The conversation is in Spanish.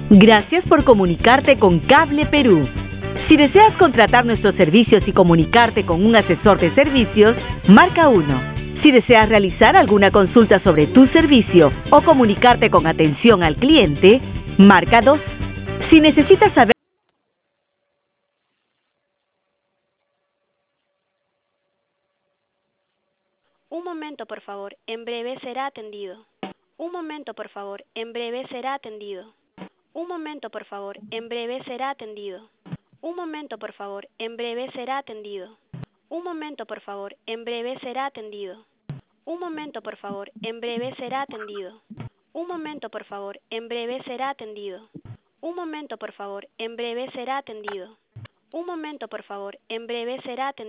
Gracias por comunicarte con Cable Perú. Si deseas contratar nuestros servicios y comunicarte con un asesor de servicios, marca 1. Si deseas realizar alguna consulta sobre tu servicio o comunicarte con atención al cliente, marca 2. Si necesitas saber... Un momento, por favor. En breve será atendido. Un momento, por favor. En breve será atendido. Un momento, por favor. En breve será atendido. Un momento, por favor. En breve será atendido. Un momento, por favor. En breve será atendido. Un momento, por favor. En breve será atendido. Un momento, por favor. En breve será atendido. Un momento, por favor. En breve será atendido. Un momento, por favor. En breve será atendido.